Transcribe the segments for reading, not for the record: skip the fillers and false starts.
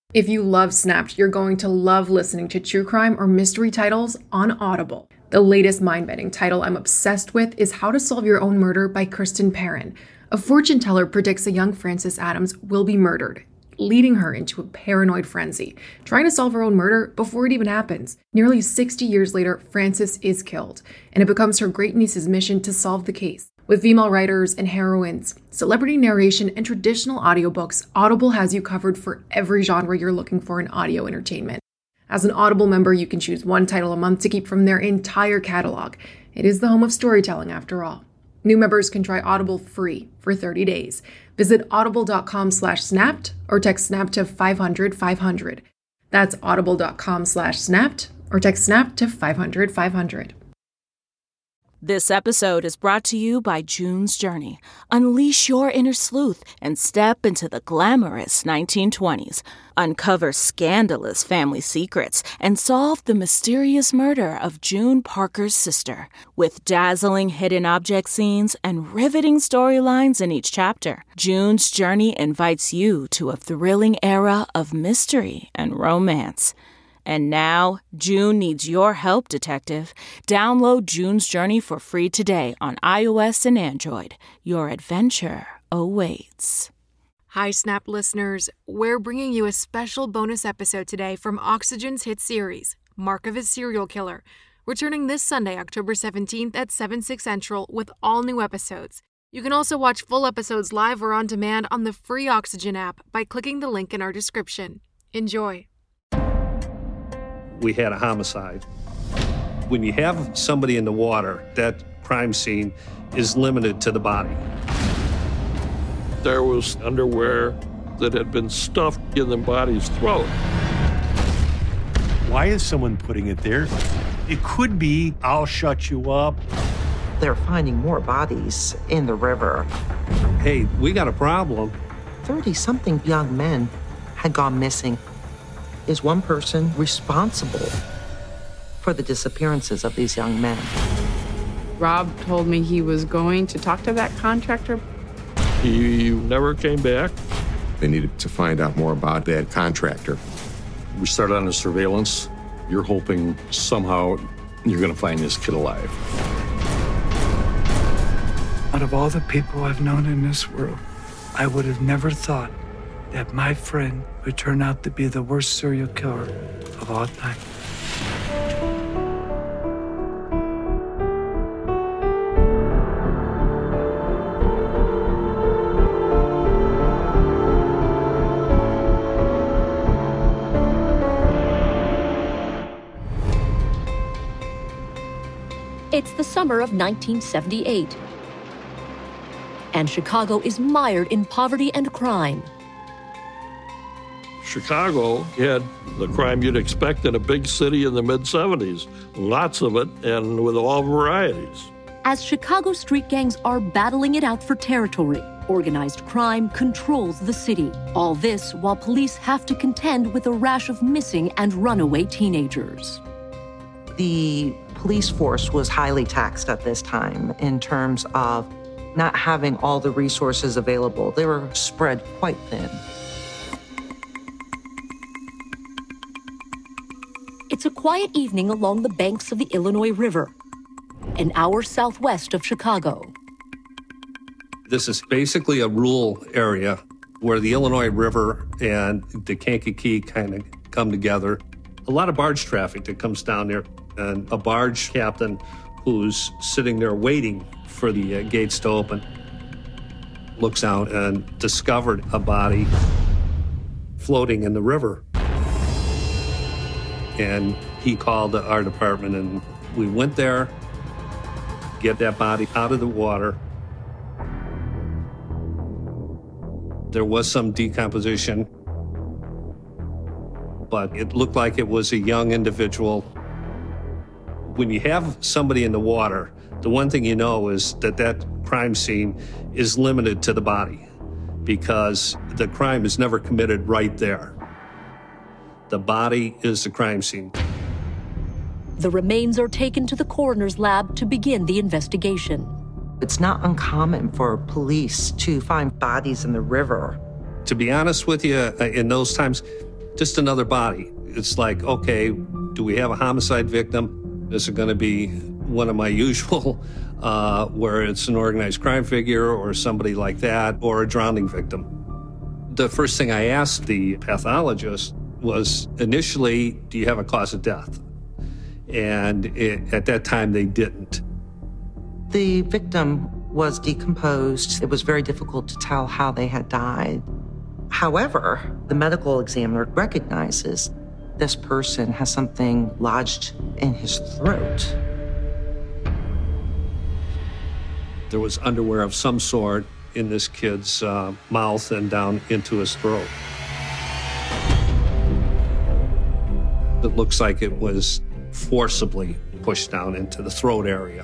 If you love Snapped, you're going to love listening to true crime or mystery titles on Audible. The latest mind-bending title I'm obsessed with is How to Solve Your Own Murder by Kristen Perrin. A fortune teller predicts a young Frances Adams will be murdered, leading her into a paranoid frenzy, trying to solve her own murder before it even happens. Nearly 60 years later, Frances is killed, and it becomes her great-niece's mission to solve the case. With female writers and heroines, celebrity narration, and traditional audiobooks, Audible has you covered for every genre you're looking for in audio entertainment. As an Audible member, you can choose one title a month to keep from their entire catalog. It is the home of storytelling, after all. New members can try Audible free for 30 days. Visit audible.com/snapped or text SNAP to 500-500. That's audible.com/snapped or text SNAP to 500-500. This episode is brought to you by June's Journey. Unleash your inner sleuth and step into the glamorous 1920s. Uncover scandalous family secrets and solve the mysterious murder of June Parker's sister. With dazzling hidden object scenes and riveting storylines in each chapter, June's Journey invites you to a thrilling era of mystery and romance. And now, June needs your help, detective. Download June's Journey for free today on iOS and Android. Your adventure awaits. Hi, Snap listeners. We're bringing you a special bonus episode today from Oxygen's hit series, Mark of a Serial Killer, returning this Sunday, October 17th at 7/6 Central with all new episodes. You can also watch full episodes live or on demand on the free Oxygen app by clicking the link in our description. Enjoy. We had a homicide. When you have somebody in the water, that crime scene is limited to the body. There was underwear that had been stuffed in the body's throat. Why is someone putting it there? It could be, I'll shut you up. They're finding more bodies in the river. Hey, we got a problem. 30-something young men had gone missing. Is one person responsible for the disappearances of these young men? Rob told me he was going to talk to that contractor. He never came back. They needed to find out more about that contractor. We started on the surveillance. You're hoping somehow you're going to find this kid alive. Out of all the people I've known in this world, I would have never thought that my friend would turn out to be the worst serial killer of all time. It's the summer of 1978, and Chicago is mired in poverty and crime. Chicago had the crime you'd expect in a big city in the mid-'70s. Lots of it, and with all varieties. As Chicago street gangs are battling it out for territory, organized crime controls the city. All this while police have to contend with a rash of missing and runaway teenagers. The police force was highly taxed at this time in terms of not having all the resources available. They were spread quite thin. It's a quiet evening along the banks of the Illinois River, an hour southwest of Chicago. This is basically a rural area where the Illinois River and the Kankakee kind of come together. A lot of barge traffic that comes down there, and a barge captain who's sitting there waiting for the gates to open looks out and discovered a body floating in the river. And he called our department, and we went there, get that body out of the water. There was some decomposition, but it looked like it was a young individual. When you have somebody in the water, the one thing you know is that that crime scene is limited to the body because the crime is never committed right there. The body is the crime scene. The remains are taken to the coroner's lab to begin the investigation. It's not uncommon for police to find bodies in the river. To be honest with you, in those times, just another body. It's like, okay, do we have a homicide victim? Is it going to be one of my usual, where it's an organized crime figure or somebody like that, or a drowning victim? The first thing I asked the pathologist was initially, do you have a cause of death? And at that time, they didn't. The victim was decomposed. It was very difficult to tell how they had died. However, the medical examiner recognizes this person has something lodged in his throat. There was underwear of some sort in this kid's mouth and down into his throat. It looks like it was forcibly pushed down into the throat area.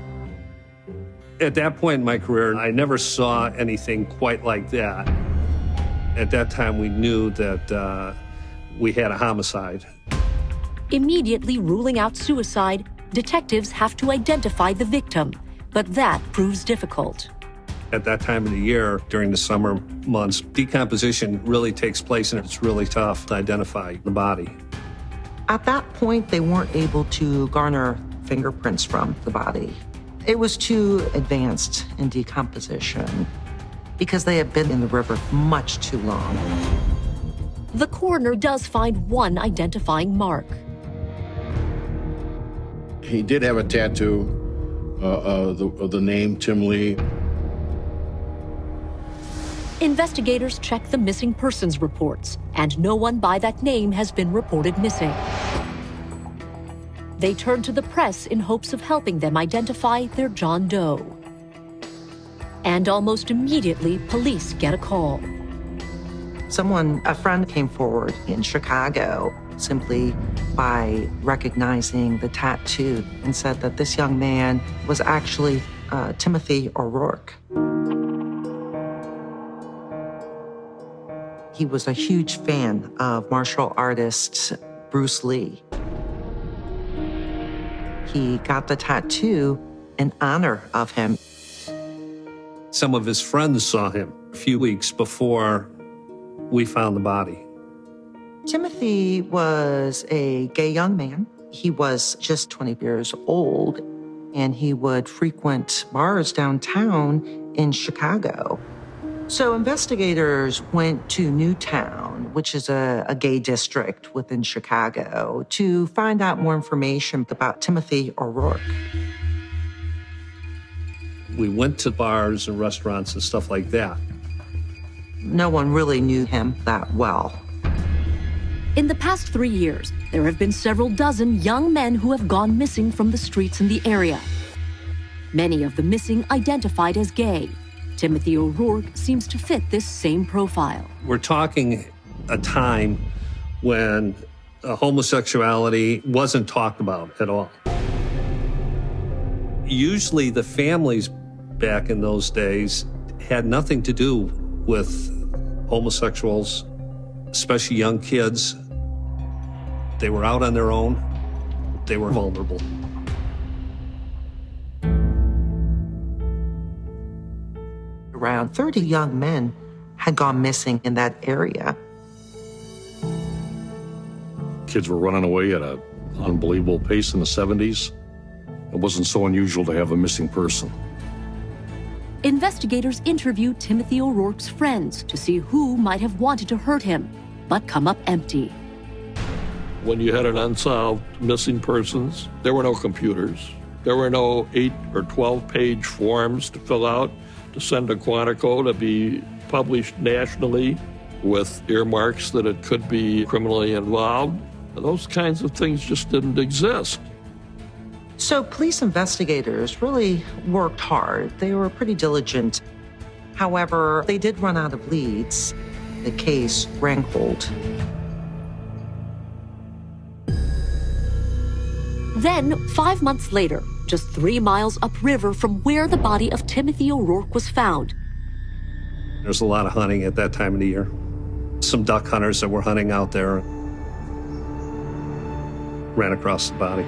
At that point in my career, I never saw anything quite like that. At that time, we knew that we had a homicide. Immediately ruling out suicide, detectives have to identify the victim, but that proves difficult. At that time of the year, during the summer months, decomposition really takes place, and it's really tough to identify the body. At that point, they weren't able to garner fingerprints from the body. It was too advanced in decomposition because they had been in the river much too long. The coroner does find one identifying mark. He did have a tattoo of the name Tim Lee. Investigators check the missing persons reports, and no one by that name has been reported missing. They turn to the press in hopes of helping them identify their John Doe. And almost immediately, police get a call. A friend came forward in Chicago simply by recognizing the tattoo and said that this young man was actually Timothy O'Rourke. He was a huge fan of martial artist Bruce Lee. He got the tattoo in honor of him. Some of his friends saw him a few weeks before we found the body. Timothy was a gay young man. He was just 20 years old, and he would frequent bars downtown in Chicago. So investigators went to Newtown, which is a gay district within Chicago, to find out more information about Timothy O'Rourke. We went to bars and restaurants and stuff like that. No one really knew him that well. In the past 3 years, there have been several dozen young men who have gone missing from the streets in the area. Many of the missing identified as gay. Timothy O'Rourke seems to fit this same profile. We're talking a time when homosexuality wasn't talked about at all. Usually the families back in those days had nothing to do with homosexuals, especially young kids. They were out on their own. They were vulnerable. Around 30 young men had gone missing in that area. Kids were running away at an unbelievable pace in the 70s. It wasn't so unusual to have a missing person. Investigators interview Timothy O'Rourke's friends to see who might have wanted to hurt him, but come up empty. When you had an unsolved missing persons, there were no computers. There were no 8 or 12-page forms to fill out to send to Quantico to be published nationally with earmarks that it could be criminally involved. Those kinds of things just didn't exist. So police investigators really worked hard. They were pretty diligent. However, they did run out of leads. The case ran cold. Then, 5 months later, just 3 miles upriver from where the body of Timothy O'Rourke was found. There's a lot of hunting at that time of the year. Some duck hunters that were hunting out there ran across the body.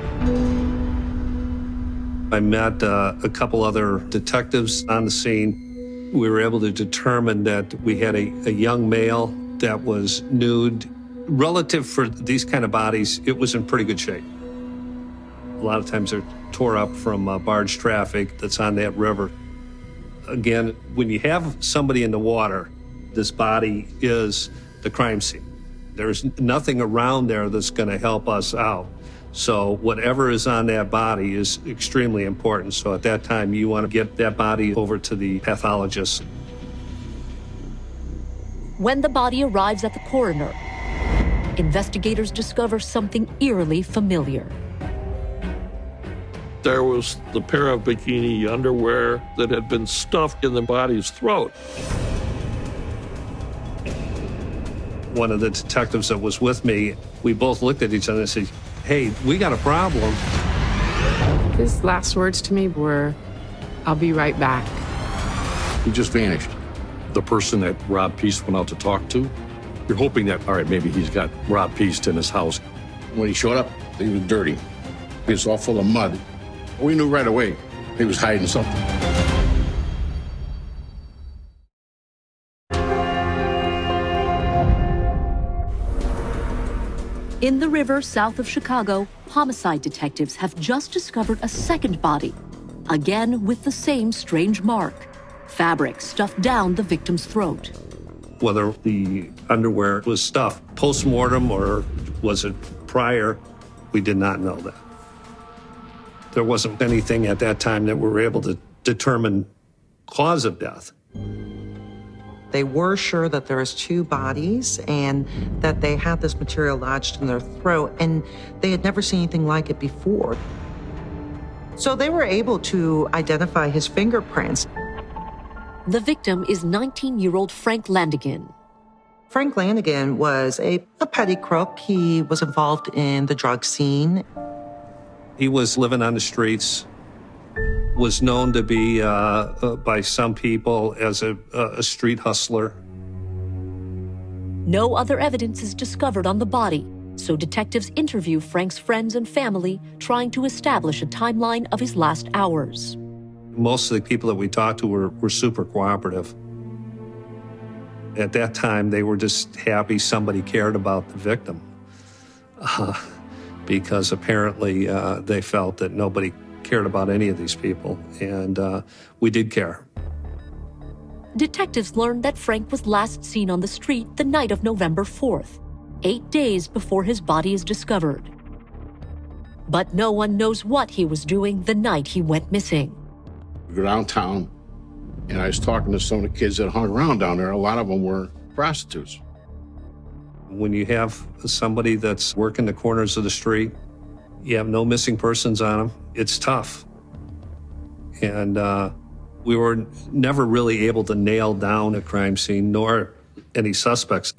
I met a couple other detectives on the scene. We were able to determine that we had a young male that was nude, Relative for these kind of bodies, it was in pretty good shape. A lot of times they're tore up from barge traffic that's on that river. Again, when you have somebody in the water, this body is the crime scene. There's nothing around there that's going to help us out. So whatever is on that body is extremely important. So at that time, you want to get that body over to the pathologist. When the body arrives at the coroner, investigators discover something eerily familiar. There was the pair of bikini underwear that had been stuffed in the body's throat. One of the detectives that was with me, we both looked at each other and said, hey, we got a problem. His last words to me were, I'll be right back. He just vanished. The person that Rob Peace went out to talk to, you're hoping that, all right, maybe he's got Rob Peace in his house. When he showed up, he was dirty. He was all full of mud. We knew right away he was hiding something. In the river south of Chicago, homicide detectives have just discovered a second body, again with the same strange mark, fabric stuffed down the victim's throat. Whether the underwear was stuffed post-mortem or was it prior, we did not know that. There wasn't anything at that time that we were able to determine cause of death. They were sure that there was two bodies and that they had this material lodged in their throat, and they had never seen anything like it before. So they were able to identify his fingerprints. The victim is 19-year-old Frank Landigan. Frank Landigan was a petty crook. He was involved in the drug scene. He was living on the streets, was known to be, by some people, as a street hustler. No other evidence is discovered on the body, so detectives interview Frank's friends and family, trying to establish a timeline of his last hours. Most of the people that we talked to were super cooperative. At that time, they were just happy somebody cared about the victim. Because apparently they felt that nobody cared about any of these people, and we did care. Detectives learned that Frank was last seen on the street the night of November 4th, 8 days before his body is discovered. But no one knows what he was doing the night he went missing. We go downtown, and I was talking to some of the kids that hung around down there. A lot of them were prostitutes. When you have somebody that's working the corners of the street, you have no missing persons on them, it's tough. And we were never really able to nail down a crime scene, nor any suspects.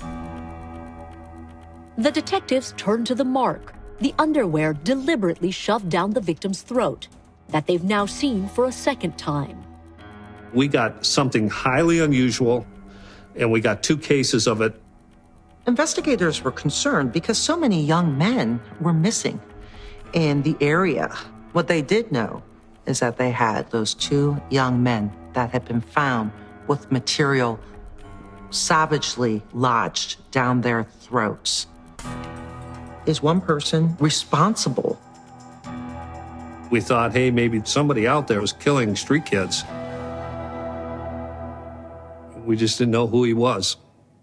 The detectives turn to the mark, the underwear deliberately shoved down the victim's throat, that they've now seen for a second time. We got something highly unusual, and we got 2 cases of it. Investigators were concerned because so many young men were missing in the area. What they did know is that they had those 2 young men that had been found with material savagely lodged down their throats. Is one person responsible? We thought, hey, maybe somebody out there was killing street kids. We just didn't know who he was.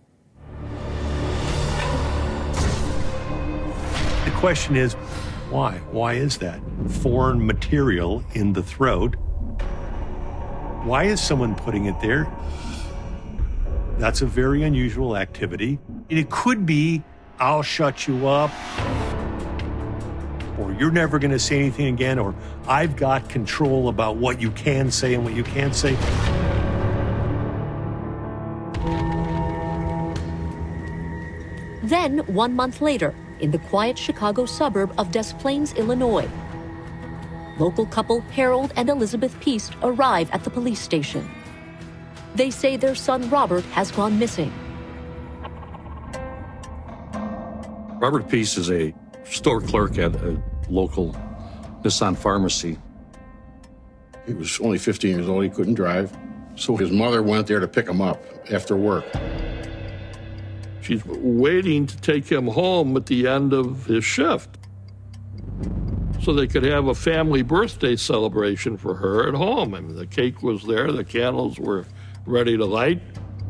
The question is, why? Why is that? Foreign material in the throat. Why is someone putting it there? That's a very unusual activity. It could be, I'll shut you up, or you're never going to say anything again, or I've got control about what you can say and what you can't say. Then, 1 month later, in the quiet Chicago suburb of Des Plaines, Illinois, local couple Harold and Elizabeth Peace arrive at the police station. They say their son Robert has gone missing. Robert Peace is a store clerk at a local Nissan pharmacy. He was only 15 years old. He couldn't drive. So his mother went there to pick him up after work. She's waiting to take him home at the end of his shift so they could have a family birthday celebration for her at home. I mean, the cake was there, the candles were ready to light.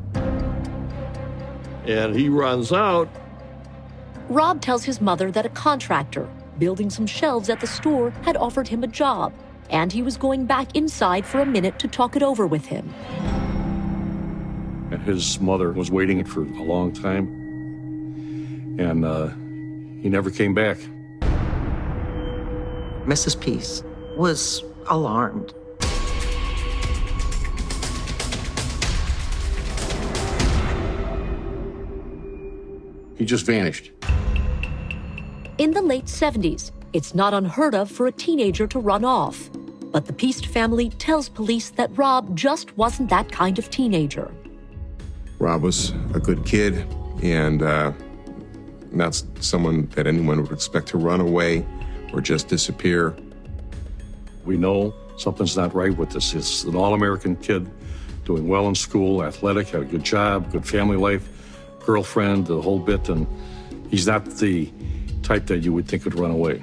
And he runs out. Rob tells his mother that a contractor building some shelves at the store had offered him a job, and he was going back inside for a minute to talk it over with him. And his mother was waiting for a long time, and he never came back. Mrs. Peace was alarmed. He just vanished. In the late 70s, it's not unheard of for a teenager to run off. But the Peast family tells police that Rob just wasn't that kind of teenager. Rob was a good kid, and not someone that anyone would expect to run away or just disappear. We know something's not right with this. It's an all-American kid, doing well in school, athletic, had a good job, good family life, girlfriend, the whole bit, and he's not the type that you would think would run away.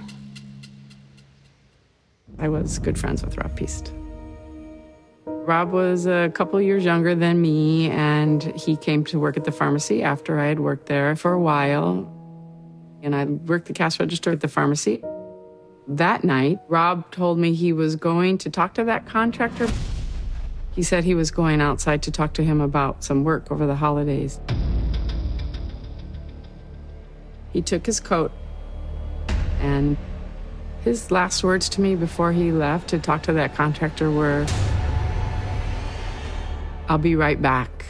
I was good friends with Rob Peast. Rob was a couple years younger than me, and he came to work at the pharmacy after I had worked there for a while. And I worked the cash register at the pharmacy. That night, Rob told me he was going to talk to that contractor. He said he was going outside to talk to him about some work over the holidays. He took his coat, and his last words to me before he left to talk to that contractor were, "I'll be right back."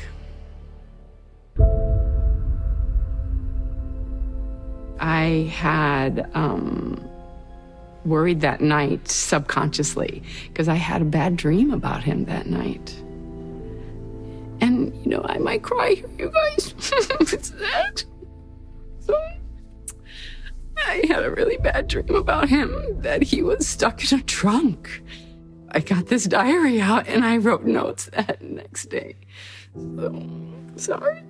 I had worried that night subconsciously because I had a bad dream about him that night. And, you know, I might cry here, you guys. It's that. So I had a really bad dream about him, that he was stuck in a trunk. I got this diary out and I wrote notes that next day. So, sorry.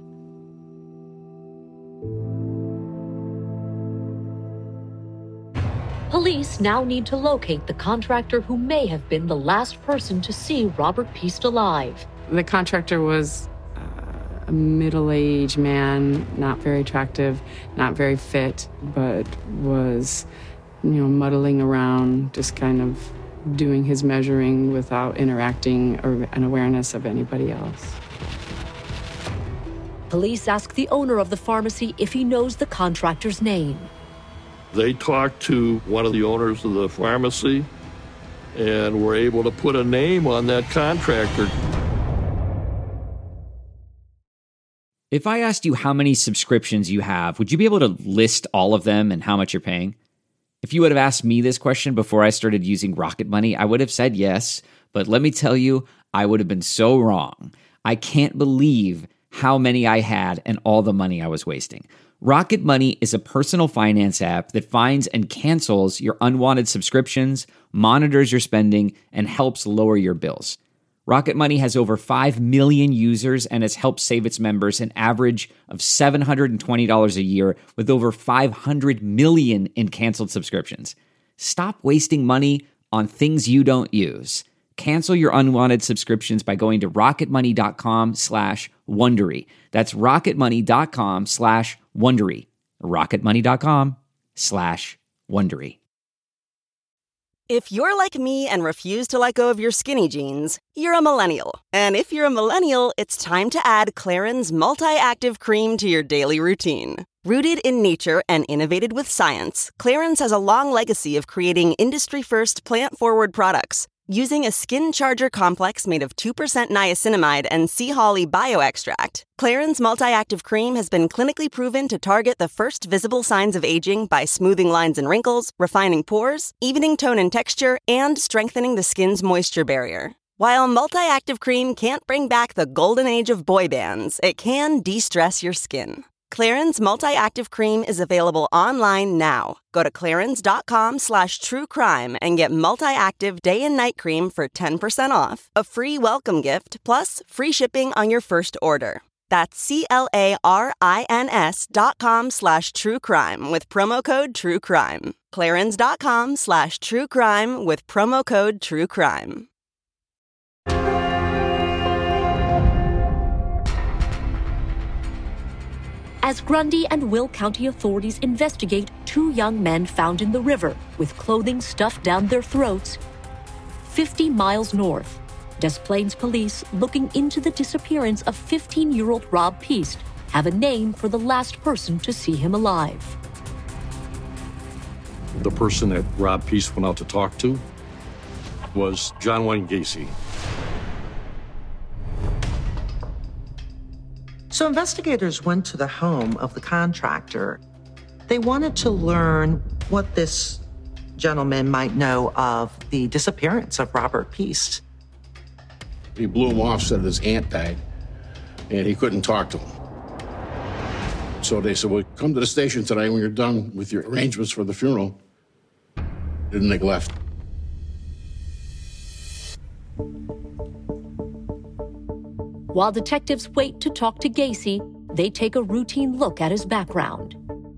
Police now need to locate the contractor who may have been the last person to see Robert Peast alive. The contractor was a middle-aged man, not very attractive, not very fit, but was, muddling around, just kind of doing his measuring without interacting or an awareness of anybody else. Police ask the owner of the pharmacy if he knows the contractor's name. They talked to one of the owners of the pharmacy and were able to put a name on that contractor. If I asked you how many subscriptions you have, would you be able to list all of them and how much you're paying? If you would have asked me this question before I started using Rocket Money, I would have said yes, but let me tell you, I would have been so wrong. I can't believe how many I had and all the money I was wasting. Rocket Money is a personal finance app that finds and cancels your unwanted subscriptions, monitors your spending, and helps lower your bills. Rocket Money has over 5 million users and has helped save its members an average of $720 a year with over 500 million in canceled subscriptions. Stop wasting money on things you don't use. Cancel your unwanted subscriptions by going to rocketmoney.com/Wondery. That's rocketmoney.com/Wondery. rocketmoney.com/Wondery. If you're like me and refuse to let go of your skinny jeans, you're a millennial. And if you're a millennial, it's time to add Clarins Multi-Active Cream to your daily routine. Rooted in nature and innovated with science, Clarins has a long legacy of creating industry-first plant-forward products. Using a skin charger complex made of 2% niacinamide and sea holly bioextract, Clarins Multi-Active Cream has been clinically proven to target the first visible signs of aging by smoothing lines and wrinkles, refining pores, evening tone and texture, and strengthening the skin's moisture barrier. While Multi-Active Cream can't bring back the golden age of boy bands, it can de-stress your skin. Clarins Multi-Active Cream is available online now. Go to clarins.com/truecrime and get Multi-Active Day and Night Cream for 10% off, a free welcome gift, plus free shipping on your first order. That's CLARINS.com/truecrime with promo code truecrime. Clarins.com/truecrime with promo code truecrime. As Grundy and Will County authorities investigate two young men found in the river with clothing stuffed down their throats, 50 miles north, Des Plaines police, looking into the disappearance of 15-year-old Rob Piest, have a name for the last person to see him alive. The person that Rob Piest went out to talk to was John Wayne Gacy. So investigators went to the home of the contractor. They wanted to learn what this gentleman might know of the disappearance of Robert Piest. He blew him off, said his aunt died, and he couldn't talk to him. So they said, well, come to the station tonight when you're done with your arrangements for the funeral. And they left. While detectives wait to talk to Gacy, they take a routine look at his background.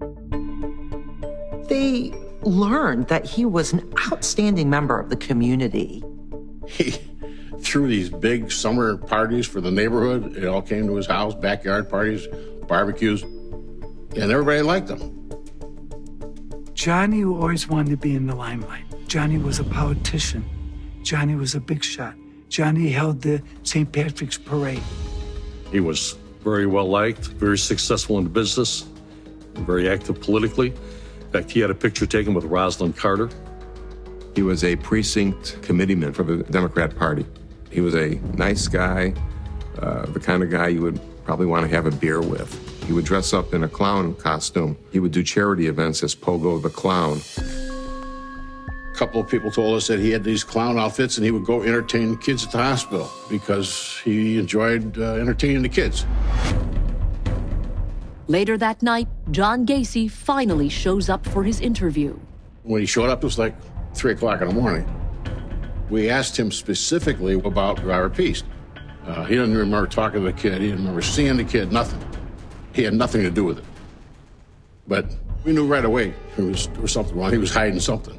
They learned that he was an outstanding member of the community. He threw these big summer parties for the neighborhood. It all came to his house, backyard parties, barbecues, and everybody liked him. Johnny always wanted to be in the limelight. Johnny was a politician. Johnny was a big shot. Johnny held the St. Patrick's Parade. He was very well liked, very successful in business, very active politically. In fact, he had a picture taken with Rosalind Carter. He was a precinct committeeman for the Democrat Party. He was a nice guy, the kind of guy you would probably want to have a beer with. He would dress up in a clown costume. He would do charity events as Pogo the Clown. A couple of people told us that he had these clown outfits and he would go entertain kids at the hospital because he enjoyed entertaining the kids. Later that night, John Gacy finally shows up for his interview. When he showed up, it was like 3 o'clock in the morning. We asked him specifically about Robert Piest. He didn't remember talking to the kid. He didn't remember seeing the kid, nothing. He had nothing to do with it. But we knew right away there was something wrong. He was hiding something.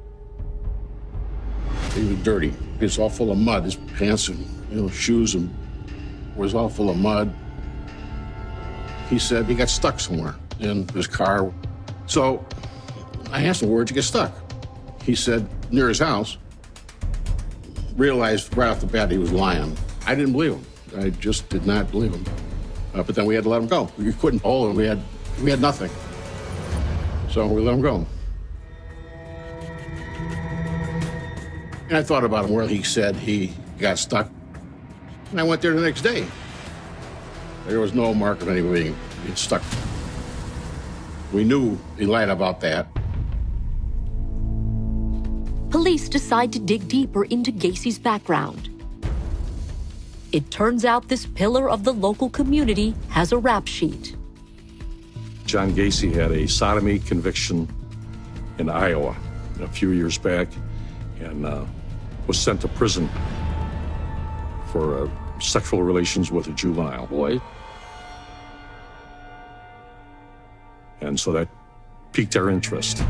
He was dirty. He was all full of mud. His pants and shoes and was all full of mud. He said he got stuck somewhere in his car. So I asked him, where'd you get stuck? He said, near his house. Realized right off the bat he was lying. I didn't believe him. I just did not believe him. But then we had to let him go. We couldn't hold him. We had nothing. So we let him go. And I thought about him where he said he got stuck. And I went there the next day. There was no mark of anybody being stuck. We knew he lied about that. Police decide to dig deeper into Gacy's background. It turns out this pillar of the local community has a rap sheet. John Gacy had a sodomy conviction in Iowa a few years back and was sent to prison for sexual relations with a juvenile boy. And so that piqued our interest.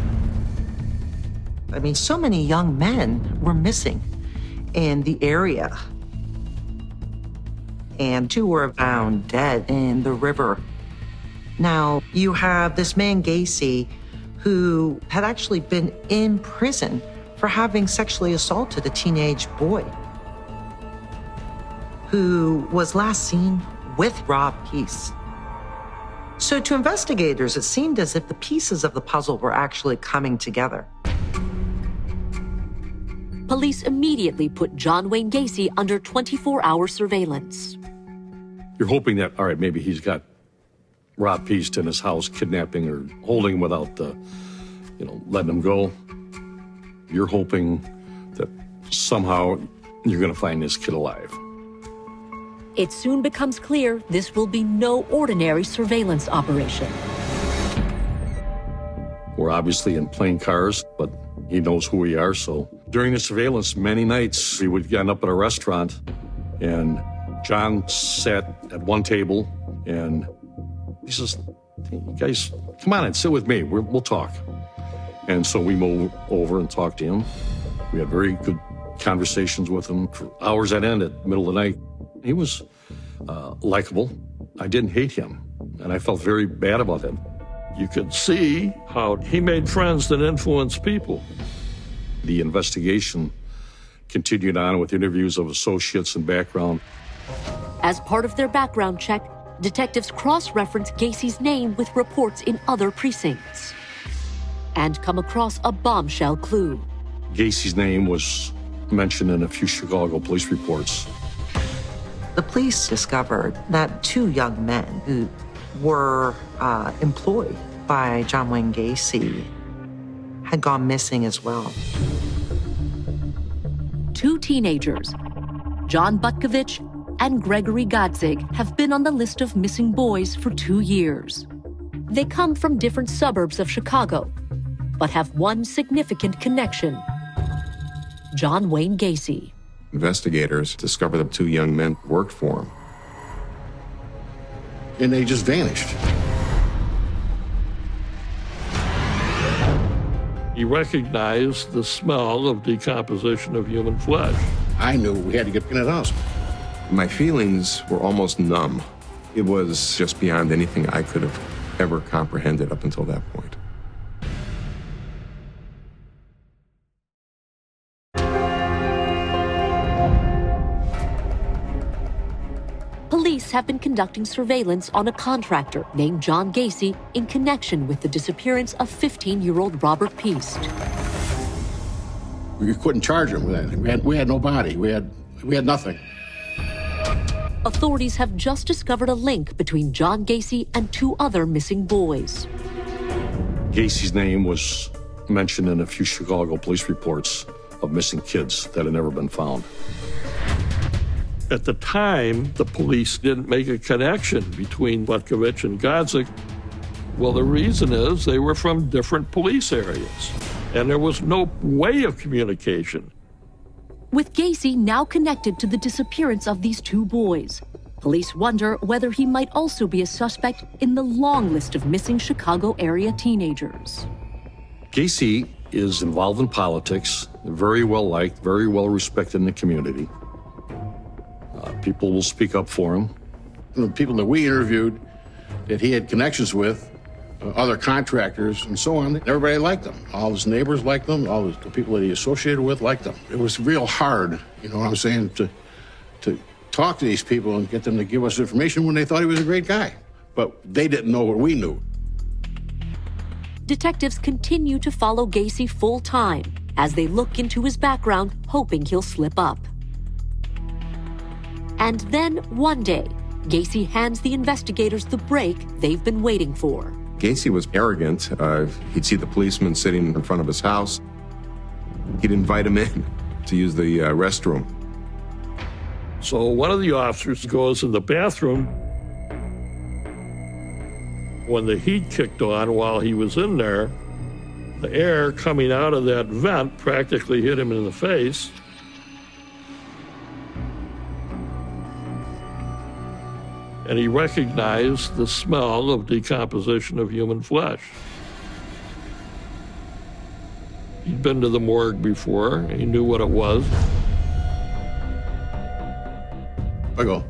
I mean, so many young men were missing in the area. And 2 were found dead in the river. Now, you have this man, Gacy, who had actually been in prison for having sexually assaulted a teenage boy, who was last seen with Rob Piest. So to investigators, it seemed as if the pieces of the puzzle were actually coming together. Police immediately put John Wayne Gacy under 24-hour surveillance. You're hoping that, all right, maybe he's got Rob Piest in his house, kidnapping or holding him without, letting him go. You're hoping that somehow you're going to find this kid alive. It soon becomes clear this will be no ordinary surveillance operation. We're obviously in plain cars, but he knows who we are, so. During the surveillance, many nights we would end up at a restaurant, and John sat at one table And he says, hey, you guys, come on and sit with me. We'll talk. And so we moved over and talked to him. We had very good conversations with him for hours at end at the middle of the night. He was likable. I didn't hate him, and I felt very bad about it. You could see how he made friends that influenced people. The investigation continued on with interviews of associates and background. As part of their background check, detectives cross-reference Gacy's name with reports in other precincts and come across a bombshell clue. Gacy's name was mentioned in a few Chicago police reports. The police discovered that 2 young men who were employed by John Wayne Gacy had gone missing as well. 2 teenagers, John Butkovich and Gregory Godzig, have been on the list of missing boys for 2 years. They come from different suburbs of Chicago, but have one significant connection: John Wayne Gacy. Investigators discovered that 2 young men worked for him. And they just vanished. He recognized the smell of decomposition of human flesh. I knew we had to get in that house. My feelings were almost numb. It was just beyond anything I could have ever comprehended up until that point. Police have been conducting surveillance on a contractor named John Gacy in connection with the disappearance of 15-year-old Robert Piest. We couldn't charge him with anything. We had no body. We had nothing. Authorities have just discovered a link between John Gacy and 2 other missing boys. Gacy's name was mentioned in a few Chicago police reports of missing kids that had never been found. At the time, the police didn't make a connection between Butkovich and Godzig. Well, the reason is they were from different police areas, and there was no way of communication. With Gacy now connected to the disappearance of these 2 boys, police wonder whether he might also be a suspect in the long list of missing Chicago area teenagers. Gacy is involved in politics, very well liked, very well respected in the community. People will speak up for him. The people that we interviewed that he had connections with, other contractors and so on, everybody liked him. All his neighbors liked him. All the people that he associated with liked him. It was real hard, you know what I'm saying, to talk to these people and get them to give us information when they thought he was a great guy. But they didn't know what we knew. Detectives continue to follow Gacy full-time as they look into his background, hoping he'll slip up. And then, one day, Gacy hands the investigators the break they've been waiting for. Gacy was arrogant. He'd see the policeman sitting in front of his house. He'd invite him in to use the restroom. So one of the officers goes in the bathroom. When the heat kicked on while he was in there, the air coming out of that vent practically hit him in the face. And he recognized the smell of decomposition of human flesh. He'd been to the morgue before. He knew what it was. I go,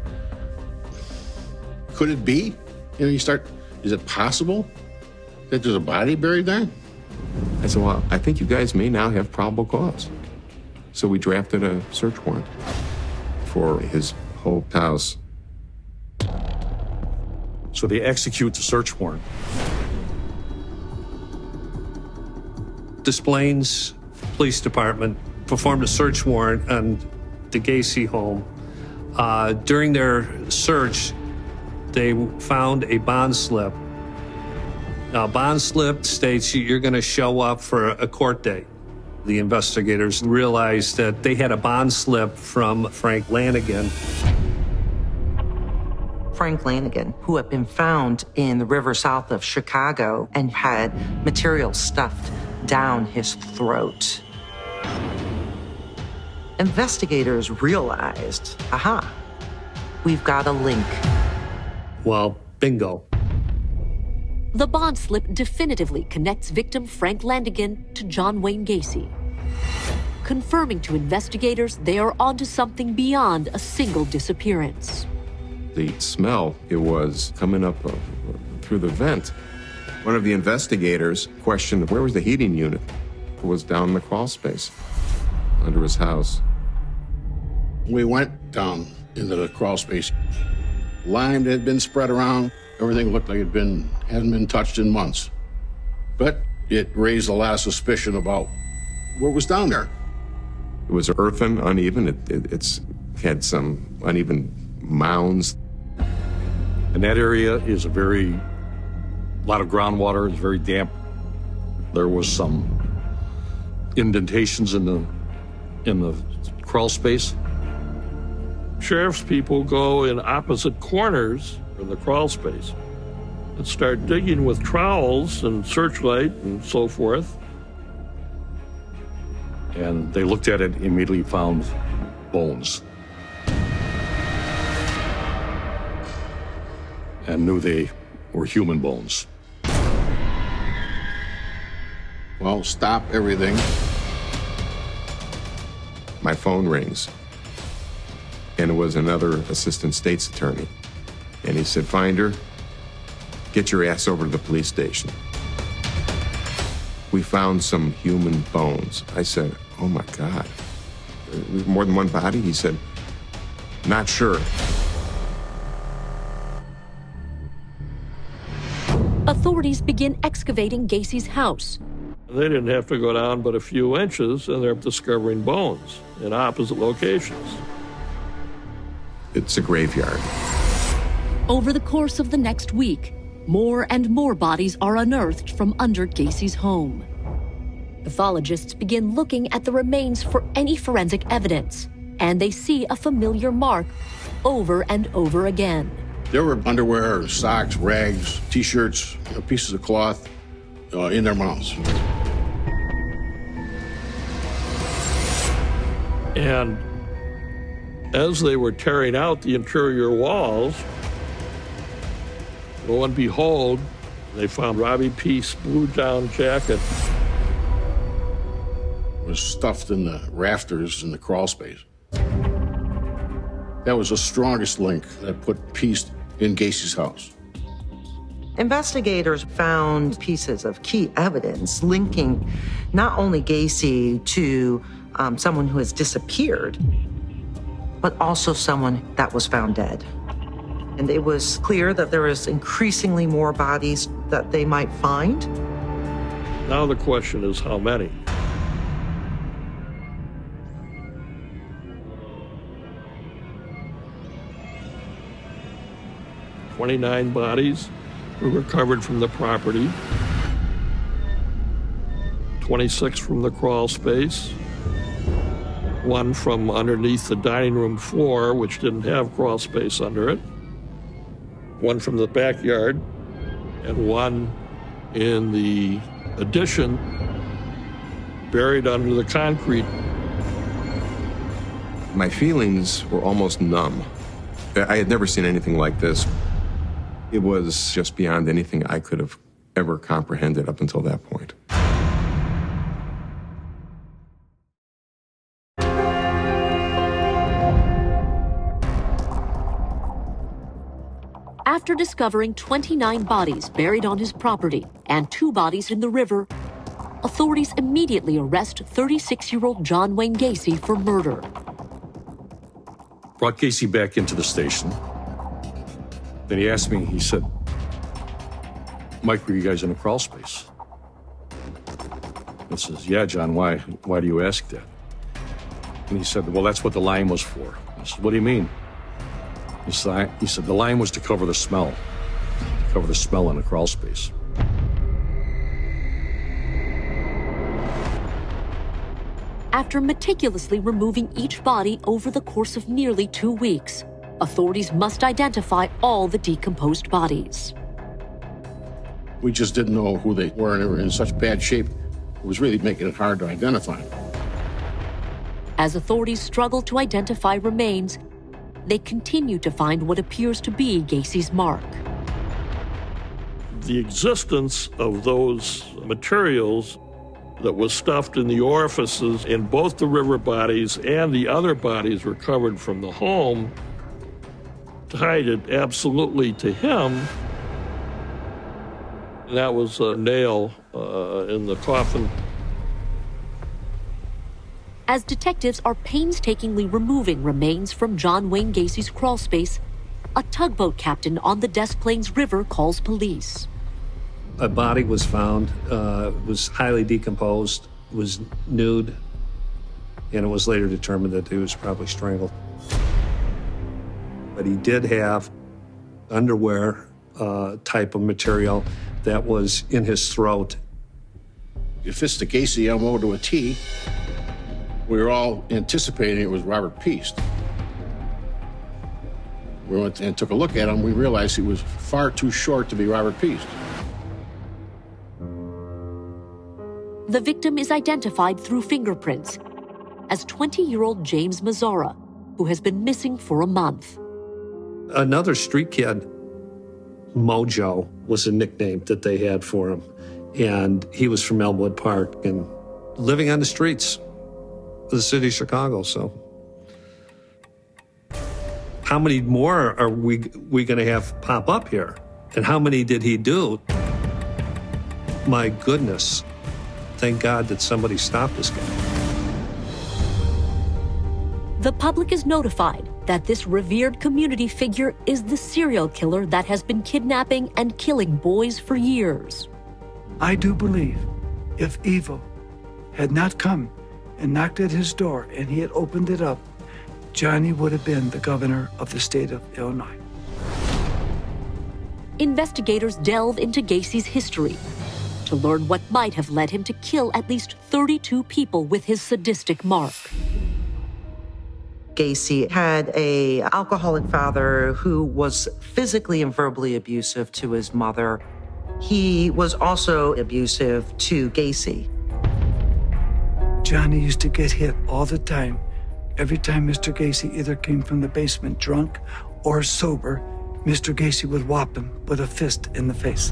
could it be? You know, you start, is it possible that there's a body buried there? I said, well, I think you guys may now have probable cause. So we drafted a search warrant for his whole house. So they execute the search warrant. Des Plaines Police Department performed a search warrant on the Gacy home. During their search, they found a bond slip. Now, a bond slip states you're going to show up for a court date. The investigators realized that they had a bond slip from Frank Lanigan. Frank Lanigan, who had been found in the river south of Chicago and had material stuffed down his throat. Investigators realized, aha, we've got a link. Well, bingo. The bond slip definitively connects victim Frank Landigan to John Wayne Gacy, confirming to investigators they are onto something beyond a single disappearance. The smell, it was coming up through the vent. One of the investigators questioned where was the heating unit. It was down in the crawl space under his house. We went down into the crawl space. Lime had been spread around. Everything looked like it hadn't been touched in months. But it raised a lot of suspicion about what was down there. It was earthen, uneven. It's had some uneven mounds. And that area is a lot of groundwater. It's very damp. There was some indentations in the crawl space. Sheriff's people go in opposite corners of the crawl space and start digging with trowels and searchlight and so forth. And they looked at it, immediately found bones. And knew they were human bones. Well, stop everything. My phone rings. And it was another assistant state's attorney. And he said, Finder, get your ass over to the police station. We found some human bones. I said, oh my God. More than one body? He said, not sure. Authorities begin excavating Gacy's house. They didn't have to go down but a few inches, and they're discovering bones in opposite locations. It's a graveyard. Over the course of the next week, more and more bodies are unearthed from under Gacy's home. Pathologists begin looking at the remains for any forensic evidence, and they see a familiar mark over and over again. There were underwear, socks, rags, T-shirts, pieces of cloth in their mouths. And as they were tearing out the interior walls, lo and behold, they found Robbie Peace's blue down jacket. It was stuffed in the rafters in the crawl space. That was the strongest link that put Peace in Gacy's house. Investigators found pieces of key evidence linking not only Gacy to someone who has disappeared, but also someone that was found dead. And it was clear that there was increasingly more bodies that they might find. Now the question is how many? "29 bodies were recovered from the property, 26 from the crawl space, 1 from underneath the dining room floor, which didn't have crawl space under it, 1 from the backyard, and 1 in the addition, buried under the concrete." My feelings were almost numb. I had never seen anything like this. It was just beyond anything I could have ever comprehended up until that point. After discovering 29 bodies buried on his property and 2 bodies in the river, authorities immediately arrest 36-year-old John Wayne Gacy for murder. Brought Gacy back into the station. Then he asked me, he said, "Mike, were you guys in a crawl space?" I says, "Yeah, John, why do you ask that?" And he said, "Well, that's what the lime was for." I said, "What do you mean?" He said, "The lime was to cover the smell in the crawl space." After meticulously removing each body over the course of nearly 2 weeks, authorities must identify all the decomposed bodies. We just didn't know who they were, and they were in such bad shape, it was really making it hard to identify them. As authorities struggle to identify remains, they continue to find what appears to be Gacy's mark. The existence of those materials that was stuffed in the orifices in both the river bodies and the other bodies recovered from the home tied it absolutely to him. That was a nail in the coffin. As detectives are painstakingly removing remains from John Wayne Gacy's crawlspace, a tugboat captain on the Des Plaines River calls police. A body was found, was highly decomposed, was nude, and it was later determined that he was probably strangled. But he did have underwear type of material that was in his throat. It fits the Gacy MO to a T. We were all anticipating it was Robert Piest. We went and took a look at him. We realized he was far too short to be Robert Piest. The victim is identified through fingerprints as 20-year-old James Mazzara, who has been missing for a month. Another street kid, Mojo, was a nickname that they had for him. And he was from Elmwood Park and living on the streets of the city of Chicago. So how many more are we going to have pop up here? And how many did he do? My goodness. Thank God that somebody stopped this guy. The public is notified that this revered community figure is the serial killer that has been kidnapping and killing boys for years. I do believe if evil had not come and knocked at his door and he had opened it up, Johnny would have been the governor of the state of Illinois. Investigators delve into Gacy's history to learn what might have led him to kill at least 32 people with his sadistic mark. Gacy had an alcoholic father who was physically and verbally abusive to his mother. He was also abusive to Gacy. Johnny used to get hit all the time. Every time Mr. Gacy either came from the basement drunk or sober, Mr. Gacy would whop him with a fist in the face.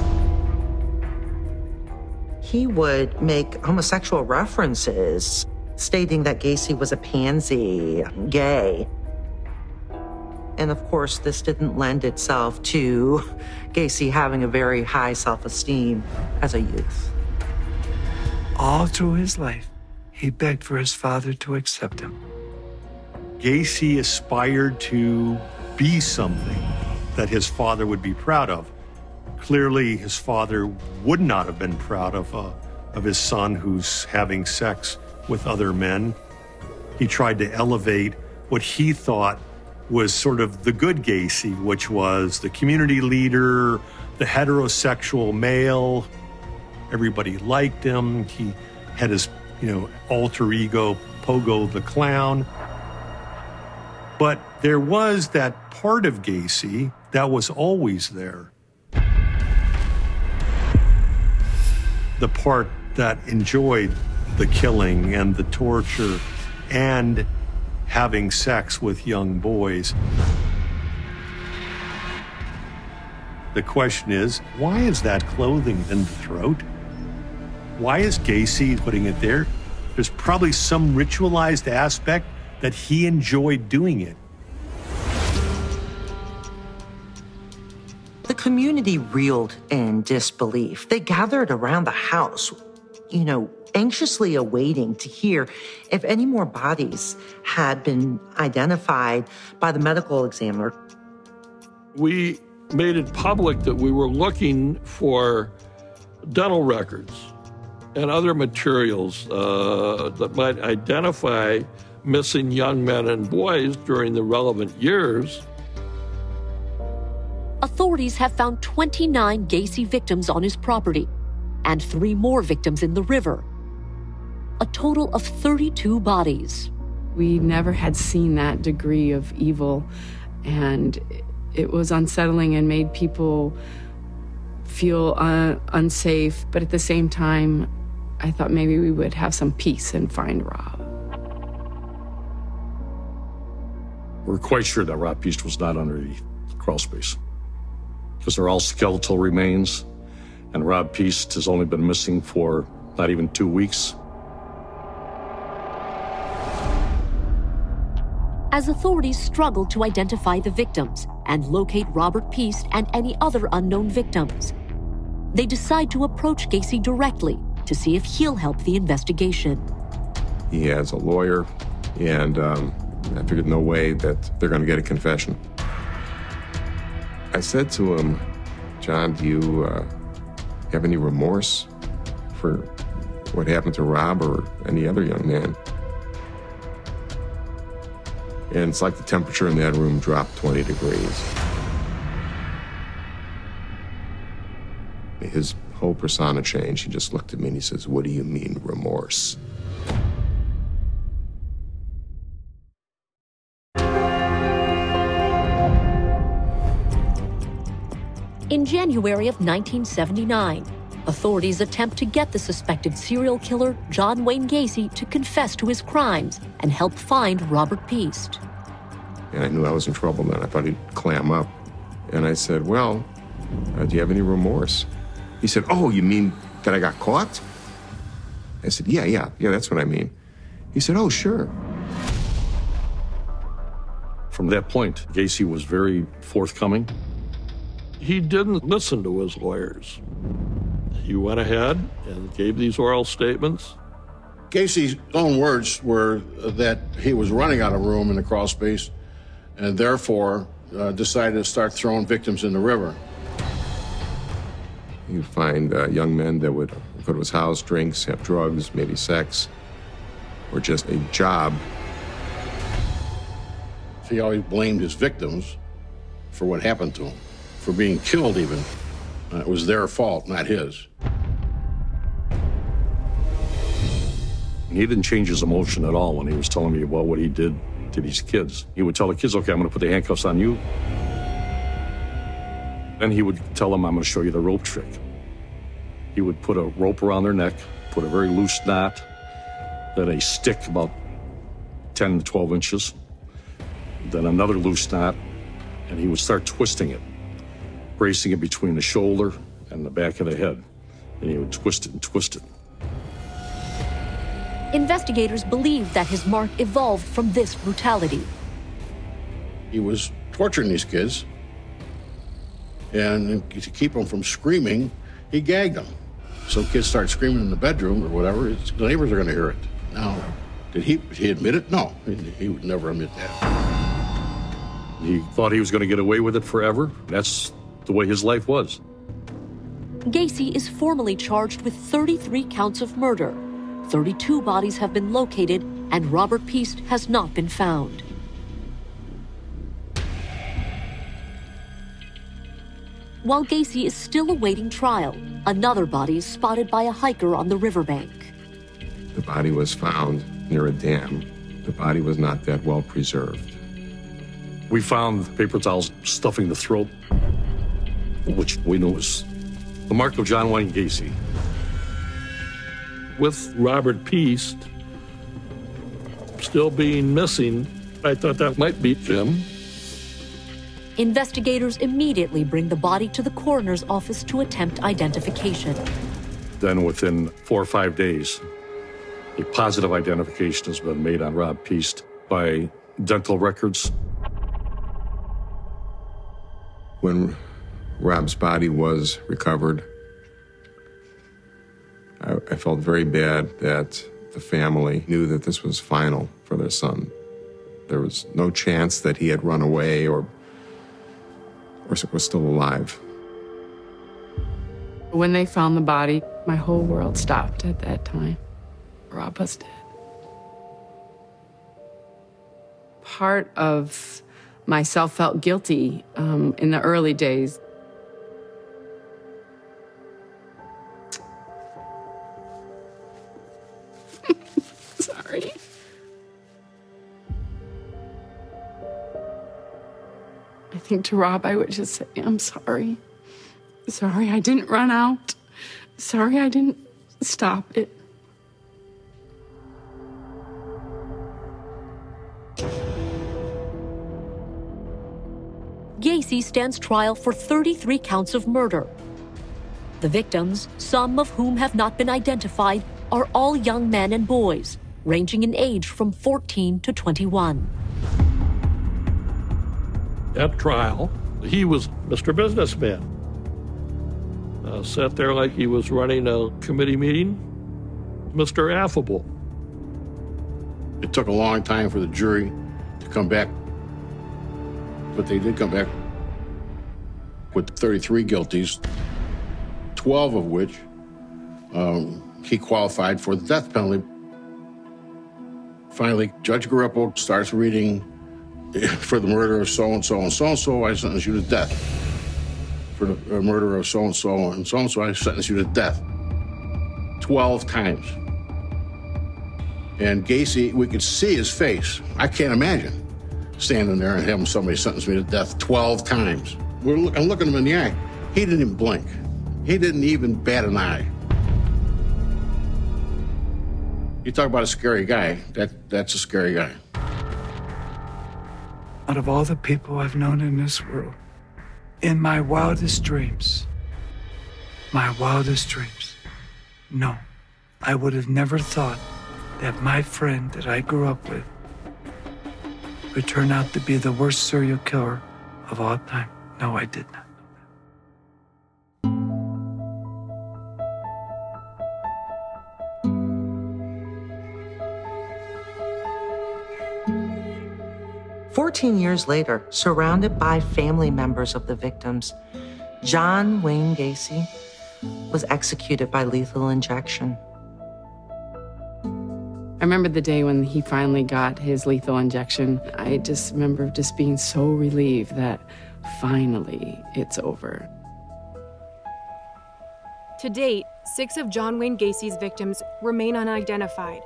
He would make homosexual references, stating that Gacy was a pansy, gay. And of course, this didn't lend itself to Gacy having a very high self-esteem as a youth. All through his life, he begged for his father to accept him. Gacy aspired to be something that his father would be proud of. Clearly, his father would not have been proud of his son who's having sex with other men. He tried to elevate what he thought was sort of the good Gacy, which was the community leader, the heterosexual male. Everybody liked him. He had his, alter ego, Pogo the Clown. But there was that part of Gacy that was always there. The part that enjoyed the killing and the torture and having sex with young boys. The question is, why is that clothing in the throat? Why is Gacy putting it there? There's probably some ritualized aspect that he enjoyed doing it. The community reeled in disbelief. They gathered around the house, anxiously awaiting to hear if any more bodies had been identified by the medical examiner. We made it public that we were looking for dental records and other materials that might identify missing young men and boys during the relevant years. Authorities have found 29 Gacy victims on his property and 3 more victims in the river. A total of 32 bodies. We never had seen that degree of evil, and it was unsettling and made people feel unsafe. But at the same time, I thought maybe we would have some peace and find Rob. We're quite sure that Rob Piest was not under the crawl space because they're all skeletal remains, and Rob Piest has only been missing for not even 2 weeks. As authorities struggle to identify the victims and locate Robert Piest and any other unknown victims, they decide to approach Gacy directly to see if he'll help the investigation. He has a lawyer, and I figured no way that they're going to get a confession. I said to him, John, do you have any remorse for what happened to Rob or any other young man? And it's like the temperature in that room dropped 20 degrees. His whole persona changed. He just looked at me and he says, "What do you mean, remorse?" In January of 1979, authorities attempt to get the suspected serial killer John Wayne Gacy to confess to his crimes and help find Robert Piest. And I knew I was in trouble then. I thought he'd clam up. And I said, well, do you have any remorse? He said, oh, you mean that I got caught? I said, yeah, that's what I mean. He said, oh, sure. From that point, Gacy was very forthcoming. He didn't listen to his lawyers. He went ahead and gave these oral statements. Gacy's own words were that he was running out of room in the crawl space and therefore decided to start throwing victims in the river. You'd find young men that would go to his house, drinks, have drugs, maybe sex, or just a job. He always blamed his victims for what happened to him, for being killed even. It was their fault, not his. He didn't change his emotion at all when he was telling me about what he did to these kids. He would tell the kids, okay, I'm going to put the handcuffs on you. Then he would tell them, I'm going to show you the rope trick. He would put a rope around their neck, put a very loose knot, then a stick about 10 to 12 inches, then another loose knot, and he would start twisting it, bracing it between the shoulder and the back of the head. And he would twist it and twist it. Investigators believe that his mark evolved from this brutality. He was torturing these kids, and to keep them from screaming, he gagged them. So kids start screaming in the bedroom or whatever, the neighbors are going to hear it. Now, did he admit it? No, he would never admit that. He thought he was going to get away with it forever. That's the way his life was. Gacy is formally charged with 33 counts of murder. 32 bodies have been located, and Robert Piest has not been found. While Gacy is still awaiting trial, another body is spotted by a hiker on the riverbank. The body was found near a dam. The body was not that well preserved. We found paper towels stuffing the throat, which we knew was the mark of John Wayne Gacy. With Robert Piest still being missing, I thought that might be him. Investigators immediately bring the body to the coroner's office to attempt identification. Then within 4 or 5 days, a positive identification has been made on Rob Piest by dental records. When Rob's body was recovered, I felt very bad that the family knew that this was final for their son. There was no chance that he had run away or was still alive. When they found the body, my whole world stopped at that time. Rob was dead. Part of myself felt guilty in the early days. Sorry. I think to Rob, I would just say, I'm sorry. Sorry I didn't run out. Sorry I didn't stop it. Gacy stands trial for 33 counts of murder. The victims, some of whom have not been identified, are all young men and boys, ranging in age from 14 to 21. At trial, he was Mr. Businessman. Sat there like he was running a committee meeting, Mr. Affable. It took a long time for the jury to come back, but they did come back with 33 guilties, 12 of which he qualified for the death penalty. Finally, Judge Garippo starts reading, for the murder of so-and-so and so-and-so, I sentence you to death. For the murder of so-and-so and so-and-so, I sentence you to death. 12 times. And Gacy, we could see his face. I can't imagine standing there and having somebody sentence me to death 12 times. I'm looking him in the eye. He didn't even blink. He didn't even bat an eye. You talk about a scary guy. That's a scary guy. Out of all the people I've known in this world, in my wildest dreams, no, I would have never thought that my friend that I grew up with would turn out to be the worst serial killer of all time. No, I did not. 14 years later, surrounded by family members of the victims, John Wayne Gacy was executed by lethal injection. I remember the day when he finally got his lethal injection. I just remember just being so relieved that finally it's over. To date, 6 of John Wayne Gacy's victims remain unidentified.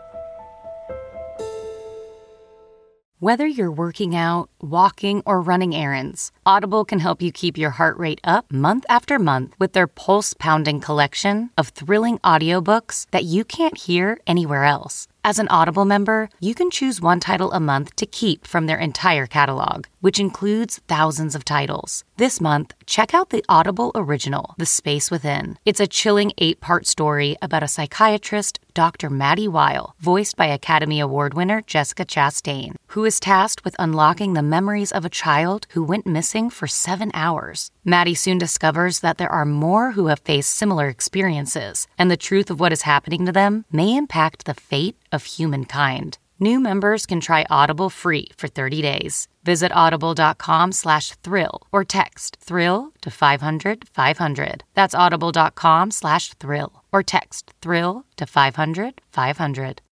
Whether you're working out, walking, or running errands, Audible can help you keep your heart rate up month after month with their pulse-pounding collection of thrilling audiobooks that you can't hear anywhere else. As an Audible member, you can choose one title a month to keep from their entire catalog, which includes thousands of titles. This month, check out the Audible original, The Space Within. It's a chilling 8-part story about a psychiatrist, Dr. Maddie Weil, voiced by Academy Award winner Jessica Chastain, who is tasked with unlocking the memories of a child who went missing for 7 hours. Maddie soon discovers that there are more who have faced similar experiences, and the truth of what is happening to them may impact the fate of humankind. New members can try Audible free for 30 days. Visit audible.com/thrill or text thrill to 500-500. That's audible.com/thrill or text thrill to 500-500.